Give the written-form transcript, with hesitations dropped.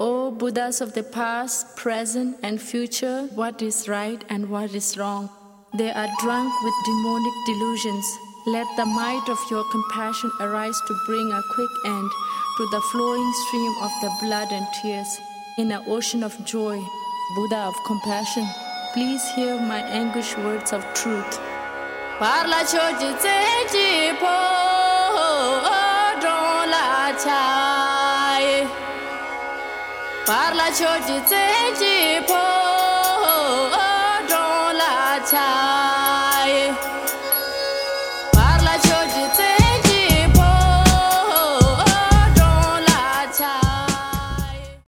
O Buddhas of the past, present, and future, what is right and what is wrong? They are drunk with demonic delusions. Let the might of your compassion arise to bring a quick end to the flowing stream of the blood and tears. In an ocean of joy, Buddha of compassion, please hear my anguished words of truth. Parla choji tseji po don la chai. Parla choji tseji po don la chai.